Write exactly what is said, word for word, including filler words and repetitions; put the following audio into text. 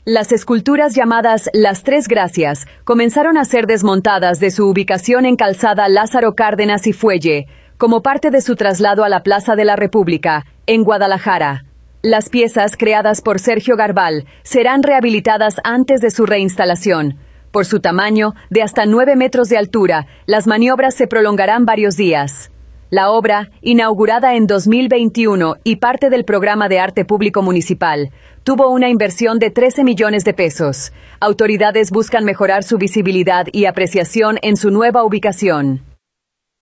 Las esculturas llamadas Las Tres Gracias comenzaron a ser desmontadas de su ubicación en Calzada Lázaro Cárdenas y Fuelle, como parte de su traslado a la Plaza de la República, en Guadalajara. Las piezas creadas por Sergio Garbal serán rehabilitadas antes de su reinstalación. Por su tamaño, de hasta nueve metros de altura, las maniobras se prolongarán varios días. La obra, inaugurada en dos mil veintiuno y parte del programa de arte público municipal, tuvo una inversión de trece millones de pesos. Autoridades buscan mejorar su visibilidad y apreciación en su nueva ubicación.